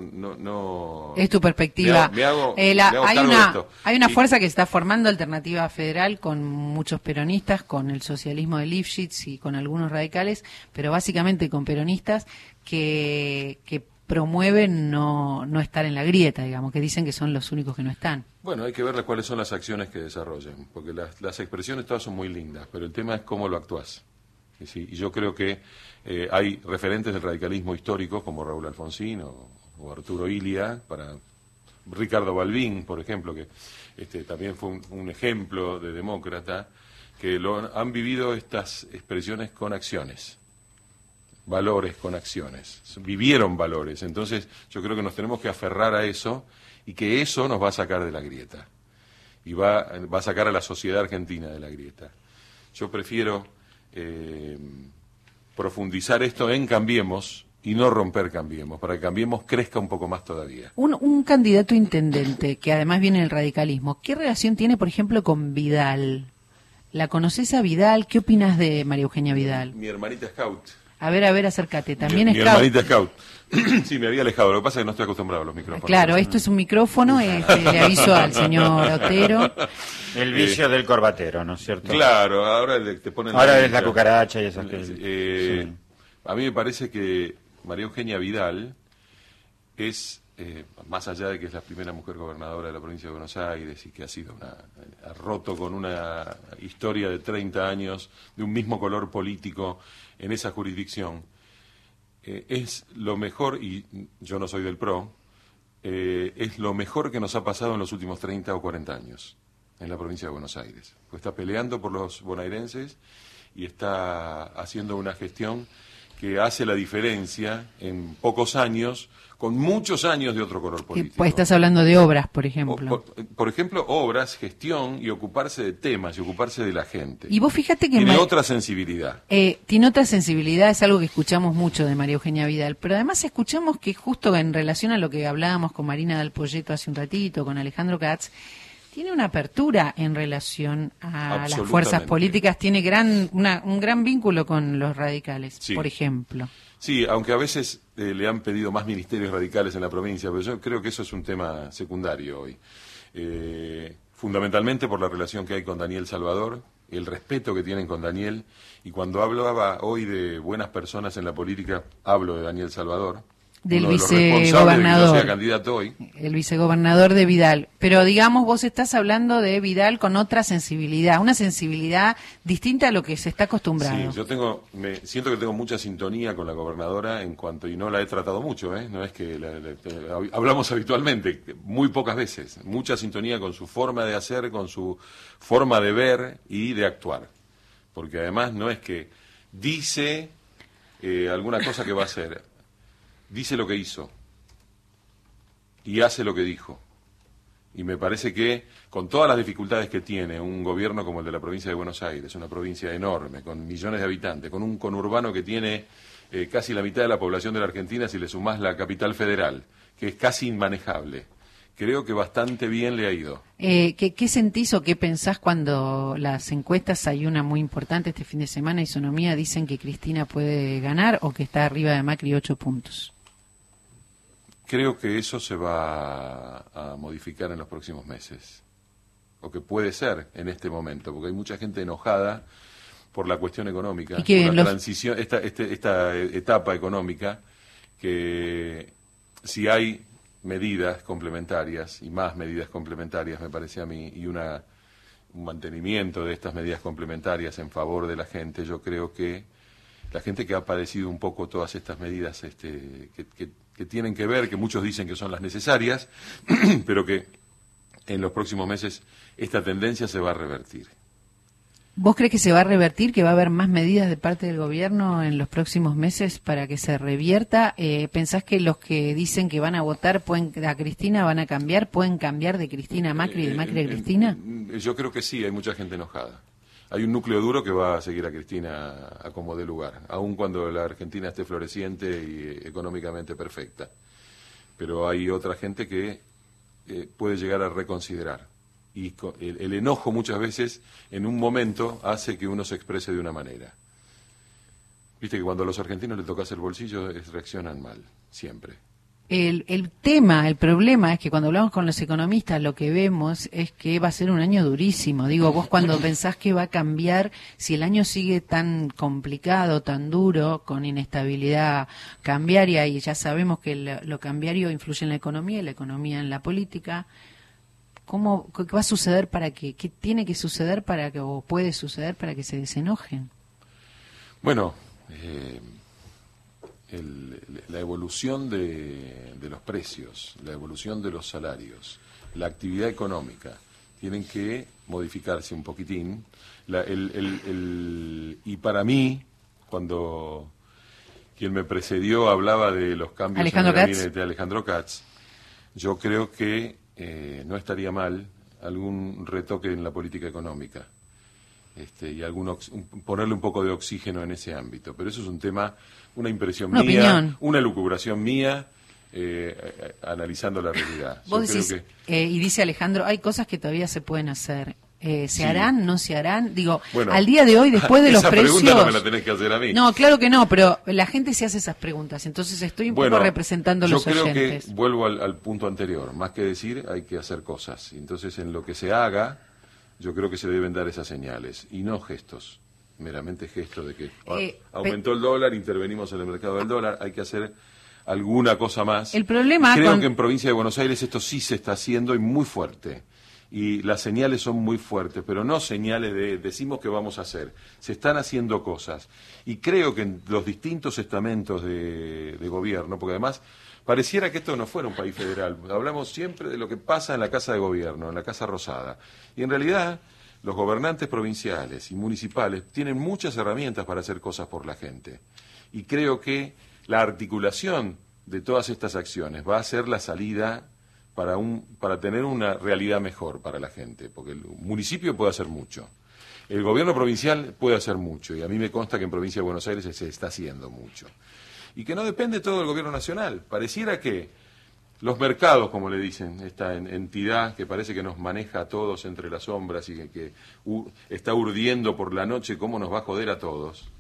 no. Es tu perspectiva. Me hago cargo de esto. Hay una fuerza que se está formando, Alternativa Federal, con muchos peronistas, con el socialismo de Lifshitz y con algunos radicales, pero básicamente con peronistas que promueven no estar en la grieta, digamos, que dicen que son los únicos que no están. Bueno, hay que ver cuáles son las acciones que desarrollen, porque las expresiones todas son muy lindas, pero el tema es cómo lo actuás. Y yo creo que hay referentes del radicalismo histórico como Raúl Alfonsín o Arturo Illia, para Ricardo Balbín, por ejemplo, que también fue un ejemplo de demócrata, que han vivido estas expresiones con acciones, valores con acciones, vivieron valores. Entonces yo creo que nos tenemos que aferrar a eso, y que eso nos va a sacar de la grieta y va a sacar a la sociedad argentina de la grieta. Yo prefiero profundizar esto en Cambiemos y no romper Cambiemos, para que Cambiemos crezca un poco más todavía. Un candidato intendente que además viene del radicalismo, ¿qué relación tiene, por ejemplo, con Vidal? ¿La conoces a Vidal? ¿Qué opinas de María Eugenia Vidal? Mi hermanita Scout. A ver, acércate. También mi Scout. Hermanita Scout. Sí, me había alejado. Lo que pasa es que no estoy acostumbrado a los micrófonos. Claro, esto es un micrófono. Le aviso al señor Otero. El vicio del corbatero, ¿no es cierto? Claro, ahora te ponen... Ahora es la cucaracha y esas cosas. Sí. A mí me parece que María Eugenia Vidal es más allá de que es la primera mujer gobernadora de la provincia de Buenos Aires y que ha roto con una historia de 30 años de un mismo color político en esa jurisdicción, es lo mejor, y yo no soy del PRO, es lo mejor que nos ha pasado en los últimos 30 o 40 años en la provincia de Buenos Aires. Pues está peleando por los bonaerenses y está haciendo una gestión que hace la diferencia en pocos años, con muchos años de otro color político. Pues estás hablando de obras, por ejemplo. Por ejemplo, obras, gestión y ocuparse de temas y ocuparse de la gente. Y vos fíjate que... Tiene otra sensibilidad. Tiene otra sensibilidad, es algo que escuchamos mucho de María Eugenia Vidal, pero además escuchamos que justo en relación a lo que hablábamos con Marina Dal Poyetto hace un ratito, con Alejandro Katz, tiene una apertura en relación a las fuerzas políticas, tiene un gran vínculo con los radicales, sí, por ejemplo. Sí, aunque a veces le han pedido más ministerios radicales en la provincia, pero yo creo que eso es un tema secundario hoy. Fundamentalmente por la relación que hay con Daniel Salvador, el respeto que tienen con Daniel, y cuando hablaba hoy de buenas personas en la política, hablo de Daniel Salvador. Del vicegobernador, sea candidato hoy. El vicegobernador de Vidal. Pero digamos, vos estás hablando de Vidal con otra sensibilidad, una sensibilidad distinta a lo que se está acostumbrado. Sí, yo siento que tengo mucha sintonía con la gobernadora en cuanto, y no la he tratado mucho, no es que hablamos habitualmente, muy pocas veces, mucha sintonía con su forma de hacer, con su forma de ver y de actuar. Porque además no es que dice alguna cosa que va a hacer. Dice lo que hizo y hace lo que dijo. Y me parece que, con todas las dificultades que tiene un gobierno como el de la provincia de Buenos Aires, una provincia enorme, con millones de habitantes, con un conurbano que tiene casi la mitad de la población de la Argentina, si le sumás la capital federal, que es casi inmanejable, creo que bastante bien le ha ido. ¿Qué sentís o qué pensás cuando las encuestas, hay una muy importante este fin de semana, Isonomía, dicen que Cristina puede ganar o que está arriba de Macri 8 puntos? Creo que eso se va a modificar en los próximos meses, o que puede ser en este momento, porque hay mucha gente enojada por la cuestión económica, por la transición, esta etapa económica, que si hay medidas complementarias, y más medidas complementarias me parece a mí, y un mantenimiento de estas medidas complementarias en favor de la gente, yo creo que la gente que ha padecido un poco todas estas medidas que tienen que ver, que muchos dicen que son las necesarias, pero que en los próximos meses esta tendencia se va a revertir. ¿Vos crees que se va a revertir, que va a haber más medidas de parte del gobierno en los próximos meses para que se revierta? ¿Pensás que los que dicen que van a votar a Cristina van a cambiar? ¿Pueden cambiar de Cristina a Macri y de Macri a Cristina? Yo creo que sí, hay mucha gente enojada. Hay un núcleo duro que va a seguir a Cristina a como dé lugar, aun cuando la Argentina esté floreciente y económicamente perfecta. Pero hay otra gente que puede llegar a reconsiderar. Y el enojo muchas veces, en un momento, hace que uno se exprese de una manera. Viste que cuando a los argentinos les tocas el bolsillo, reaccionan mal, siempre. El problema es que cuando hablamos con los economistas lo que vemos es que va a ser un año durísimo. Digo, vos cuando pensás que va a cambiar, si el año sigue tan complicado, tan duro, con inestabilidad cambiaria, y ya sabemos que lo cambiario influye en la economía y la economía en la política, ¿qué va a suceder qué tiene que suceder o puede suceder para que se desenojen? Bueno, la evolución de los precios, la evolución de los salarios, la actividad económica, tienen que modificarse un poquitín. Y para mí, cuando quien me precedió hablaba de los cambios en el gabinete de Alejandro Katz, yo creo que no estaría mal algún retoque en la política económica. Y ponerle un poco de oxígeno en ese ámbito. Pero eso es un tema, una impresión mía, opinión. Una elucubración mía, analizando la realidad. Vos decís, y dice Alejandro, hay cosas que todavía se pueden hacer. ¿Se harán? ¿No se harán? Digo, bueno, al día de hoy, después de los precios... Esa pregunta no me la tenés que hacer a mí. No, claro que no, pero la gente se hace esas preguntas. Entonces estoy un poco representando los oyentes. Yo creo que, vuelvo al punto anterior, más que decir, hay que hacer cosas. Entonces, en lo que se haga... Yo creo que se deben dar esas señales, y no gestos, meramente gestos de que aumentó el dólar, intervenimos en el mercado del dólar, hay que hacer alguna cosa más. El problema Creo que en provincia de Buenos Aires esto sí se está haciendo y muy fuerte. Y las señales son muy fuertes, pero no señales de decimos que vamos a hacer. Se están haciendo cosas. Y creo que en los distintos estamentos de gobierno, porque además pareciera que esto no fuera un país federal. Hablamos siempre de lo que pasa en la Casa de Gobierno, en la Casa Rosada. Y en realidad los gobernantes provinciales y municipales tienen muchas herramientas para hacer cosas por la gente. Y creo que la articulación de todas estas acciones va a ser la salida para tener una realidad mejor para la gente, porque el municipio puede hacer mucho, el gobierno provincial puede hacer mucho, y a mí me consta que en provincia de Buenos Aires se está haciendo mucho, y que no depende todo del gobierno nacional. Pareciera que los mercados, como le dicen, esta entidad que parece que nos maneja a todos entre las sombras y que está urdiendo por la noche cómo nos va a joder a todos,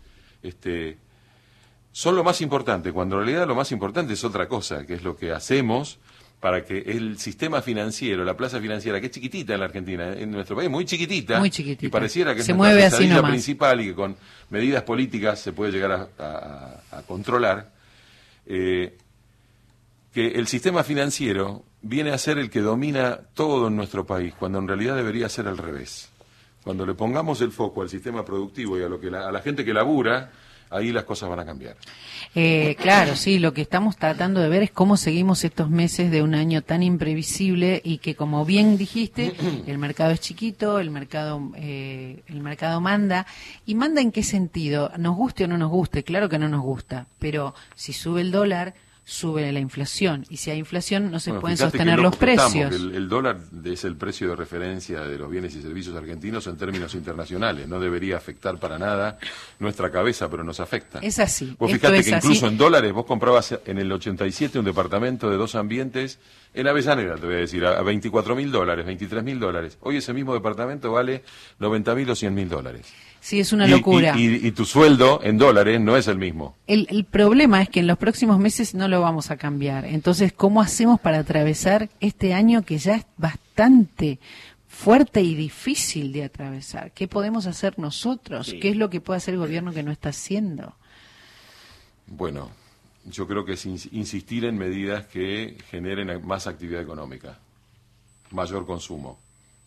son lo más importante, cuando en realidad lo más importante es otra cosa, que es lo que hacemos para que el sistema financiero, la plaza financiera, que es chiquitita en la Argentina, en nuestro país, muy chiquitita, y pareciera que se es mueve nuestra así pesadilla nomás. principal y que con medidas políticas se puede llegar a controlar, que el sistema financiero viene a ser el que domina todo en nuestro país, cuando en realidad debería ser al revés. Cuando le pongamos el foco al sistema productivo y a la gente que labura, ahí las cosas van a cambiar. Claro, sí, lo que estamos tratando de ver es cómo seguimos estos meses de un año tan imprevisible y que, como bien dijiste, el mercado es chiquito, el mercado manda. ¿Y manda en qué sentido? ¿Nos guste o no nos guste? Claro que no nos gusta, pero si sube el dólar, sube la inflación, y si hay inflación no se pueden sostener los precios. El dólar es el precio de referencia de los bienes y servicios argentinos en términos internacionales, no debería afectar para nada nuestra cabeza, pero nos afecta. Es así. Vos fijate que incluso en dólares vos comprabas en el 87 un departamento de 2 ambientes en Avellaneda, te voy a decir, a $24.000, $23.000. Hoy ese mismo departamento vale $90.000 o $100.000. Sí, es una locura. Y tu sueldo en dólares no es el mismo. El problema es que en los próximos meses no lo vamos a cambiar. Entonces, ¿cómo hacemos para atravesar este año que ya es bastante fuerte y difícil de atravesar? ¿Qué podemos hacer nosotros? Sí. ¿Qué es lo que puede hacer el gobierno que no está haciendo? Bueno, yo creo que es insistir en medidas que generen más actividad económica, mayor consumo.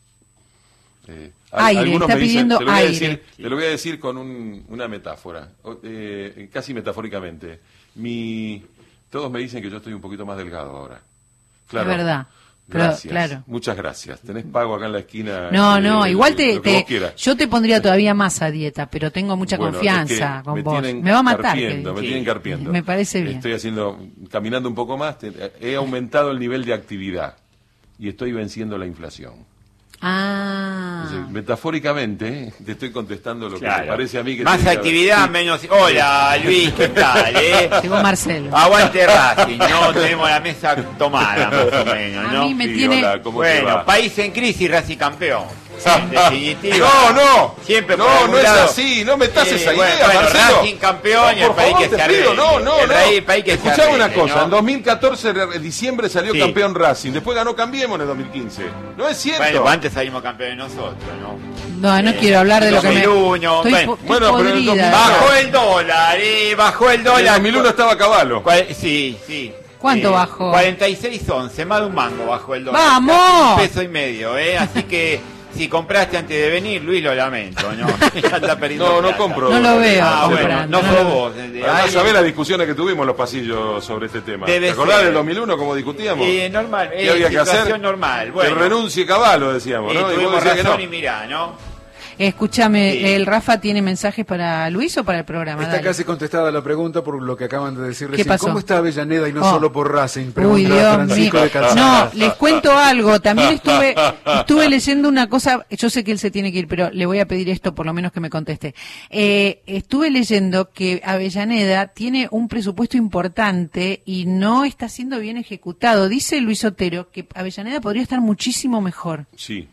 Aire, está pidiendo aire. Te lo voy a decir con una metáfora, casi metafóricamente. Todos me dicen que yo estoy un poquito más delgado ahora. Claro, es verdad. Gracias, claro. Muchas gracias. Tenés pago acá en la esquina. No, igual yo te pondría todavía más a dieta, pero tengo mucha confianza con vos. Me va a matar. Me tienen carpiendo. Me parece bien. Estoy caminando un poco más, he aumentado el nivel de actividad y estoy venciendo la inflación. Entonces, metafóricamente, te estoy contestando lo que me parece a mí que... Más actividad, menos... Hola, Luis, ¿qué tal? Llegó Marcelo. Aguante Racing, no tenemos la mesa tomada, más o menos, ¿no? A mí me tiene... Hola, ¿cómo te va? País en crisis, Racing campeón. En definitiva. No, siempre no es así, no metas esa idea, Marcelo. Racing campeón y el país que se arregle. El país que Escuchá una cosa, en 2014, en diciembre salió campeón Racing, después ganó Cambiemos en el 2015. No es cierto. Bueno, antes salimos campeones nosotros, ¿no? No quiero hablar de lo que me... Bueno, pero en el 2000 bajó el dólar, En el 2001 estaba a caballo. Sí. ¿Cuánto bajó? 46.11, más de un mango bajó el dólar. ¡Vamos! $1,50, así que... Si compraste antes de venir, Luis, lo lamento, ¿no? No compro. No lo veo. Bueno, no fue vos. ¿Sabés las discusiones que tuvimos en los pasillos sobre este tema? ¿Te acordás del 2001 como discutíamos? Normal. ¿Qué había que hacer? Normal. Bueno. Que renuncie Caballo, decíamos, ¿no? Tuvimos razón y mirá, ¿no? Escúchame, ¿el Rafa tiene mensajes para Luis o para el programa? Está casi contestada la pregunta por lo que acaban de decir recién. ¿Qué pasó? ¿Cómo está Avellaneda y no solo por Racing? Uy, Dios mío. No, les cuento algo. También estuve leyendo una cosa. Yo sé que él se tiene que ir, pero le voy a pedir esto, por lo menos que me conteste. Estuve leyendo que Avellaneda tiene un presupuesto importante y no está siendo bien ejecutado. Dice Luis Otero que Avellaneda podría estar muchísimo mejor. Sí.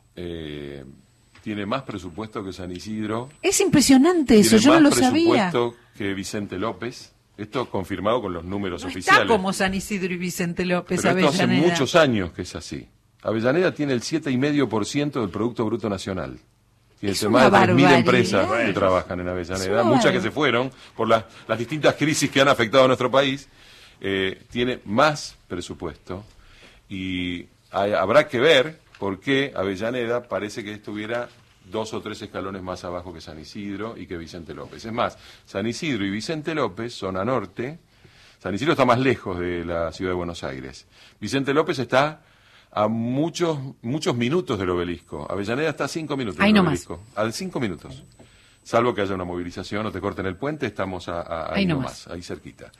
Tiene más presupuesto que San Isidro. Es impresionante eso, yo no lo sabía. Tiene más presupuesto que Vicente López. Esto confirmado con los números no oficiales. Está como San Isidro y Vicente López. Pero Avellaneda. Esto hace muchos años que es así. Avellaneda tiene el 7,5% del Producto Bruto Nacional. Tiene más de 3.000 empresas que trabajan en Avellaneda, muchas que se fueron por las distintas crisis que han afectado a nuestro país. tiene más presupuesto y habrá que ver por qué Avellaneda parece que estuviera 2 o 3 escalones más abajo que San Isidro y que Vicente López. Es más, San Isidro y Vicente López, zona norte, San Isidro está más lejos de la ciudad de Buenos Aires. Vicente López está a muchos minutos del obelisco. Avellaneda está a 5 minutos del obelisco. A 5 minutos. Salvo que haya una movilización o te corten el puente, estamos ahí nomás, ahí cerquita.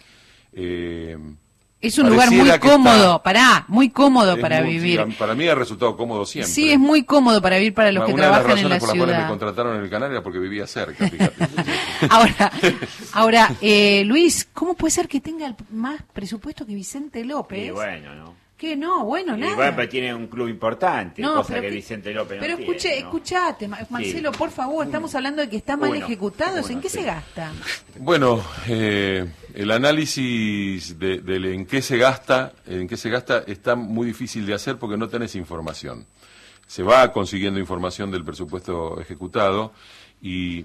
Es un lugar muy cómodo, muy cómodo para vivir. Sí, para mí ha resultado cómodo siempre. Sí, es muy cómodo para vivir para los que trabajan en la ciudad. Una de las razones por las cuales me contrataron en el Canal era porque vivía cerca, fíjate. Ahora, Luis, ¿cómo puede ser que tenga más presupuesto que Vicente López? Y bueno, ¿no? Que no, bueno, nada. Igual pero tiene un club importante, cosa que Vicente López no tiene. Pero escuchate, Marcelo, por favor, estamos hablando de que está mal ejecutados. ¿En qué se gasta? Bueno, el análisis del en qué se gasta está muy difícil de hacer porque no tenés información. Se va consiguiendo información del presupuesto ejecutado y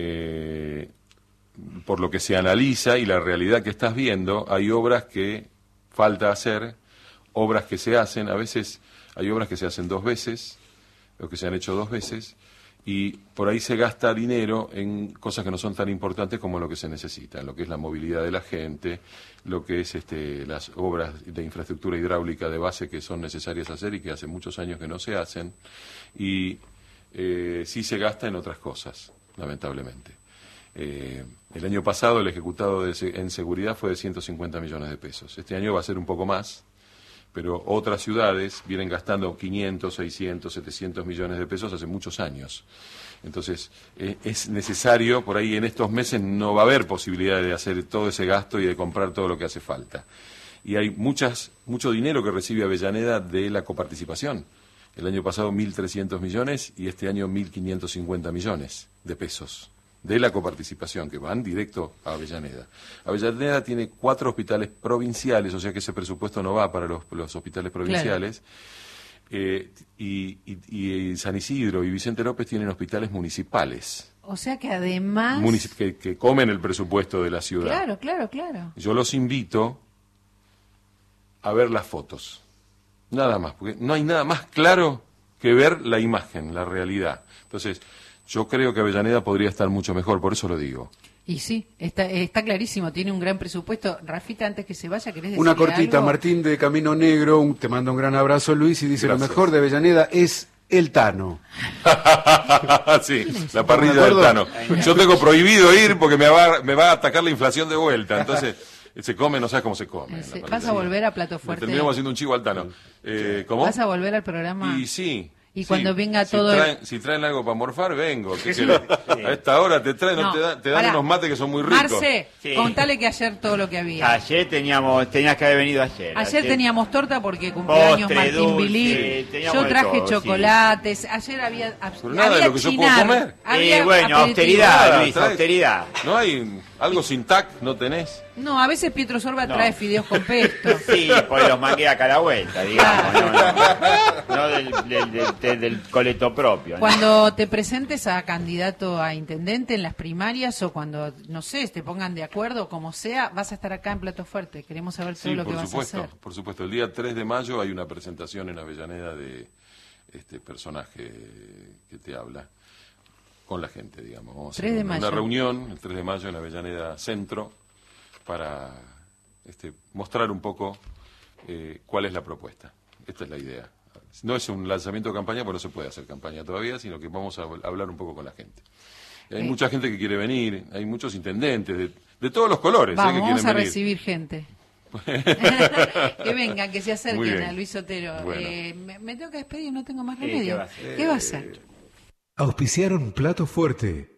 por lo que se analiza y la realidad que estás viendo, hay obras que falta hacer, obras que se hacen, a veces hay obras que se hacen 2 veces, o que se han hecho 2 veces, y por ahí se gasta dinero en cosas que no son tan importantes como lo que se necesita, en lo que es la movilidad de la gente, lo que es las obras de infraestructura hidráulica de base que son necesarias hacer y que hace muchos años que no se hacen, y sí se gasta en otras cosas, lamentablemente. El año pasado el ejecutado en seguridad fue de 150 millones de pesos. Este año va a ser un poco más, pero otras ciudades vienen gastando 500, 600, 700 millones de pesos hace muchos años. Entonces, es necesario, por ahí en estos meses no va a haber posibilidad de hacer todo ese gasto y de comprar todo lo que hace falta. Y hay mucho dinero que recibe Avellaneda de la coparticipación. El año pasado 1.300 millones y este año 1.550 millones de pesos de la coparticipación, que van directo a Avellaneda. Avellaneda tiene 4 hospitales provinciales, o sea que ese presupuesto no va para los hospitales provinciales, claro. Y San Isidro y Vicente López tienen hospitales municipales. O sea que además... que comen el presupuesto de la ciudad. Claro. Yo los invito a ver las fotos, nada más, porque no hay nada más claro que ver la imagen, la realidad. Entonces... yo creo que Avellaneda podría estar mucho mejor, por eso lo digo. Y sí, está clarísimo, tiene un gran presupuesto. Rafita, antes que se vaya, ¿querés decirle una cortita, algo? Martín de Camino Negro, te manda un gran abrazo, Luis, y dice, gracias. Lo mejor de Avellaneda es el Tano. Sí, la parrilla del Tano. Yo tengo prohibido ir porque me va a atacar la inflación de vuelta, entonces... se come, no sabes cómo se come. ¿Vas a volver a Plato Fuerte? Terminamos haciendo un chivo al Tano. ¿Cómo? ¿Vas a volver al programa? Y sí. Y cuando venga todo... Si traen algo para morfar, vengo. A esta hora te traen, te dan unos mates que son muy ricos. Marce, contale que ayer todo lo que había. Ayer tenías que haber venido ayer. Ayer teníamos torta porque cumpleaños Martín Billy. Yo traje chocolates. Sí. Ayer había... Pero nada de lo que yo puedo comer. Bueno, austeridad, Luis, austeridad. ¿No hay algo sin tac? ¿No tenés? No, a veces Pietro Sorba trae fideos con pesto. Sí, pues los manguea acá a la vuelta, digamos. No del coleto propio. Cuando te presentes a candidato a intendente en las primarias o cuando, no sé, te pongan de acuerdo, como sea, vas a estar acá en Plato Fuerte. Queremos saber todo lo que vas a hacer. Por supuesto. El día 3 de mayo hay una presentación en Avellaneda de este personaje que te habla con la gente, digamos. Vamos a hacer una reunión el 3 de mayo en Avellaneda Centro para mostrar un poco cuál es la propuesta. Esta es la idea. No es un lanzamiento de campaña, porque no se puede hacer campaña todavía, sino que vamos a hablar un poco con la gente. Hay mucha gente que quiere venir, hay muchos intendentes de todos los colores que quieren venir. Vamos a recibir gente. Que vengan, que se acerquen a Luis Otero. Bueno. Me tengo que despedir, no tengo más remedio. ¿Qué va a hacer? Auspiciaron Plato Fuerte.